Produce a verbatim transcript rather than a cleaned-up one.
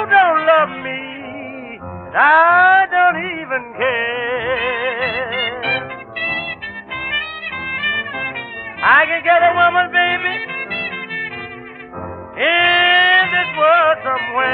don't love me, and I don't even care. I can get a woman, baby, in this world somewhere.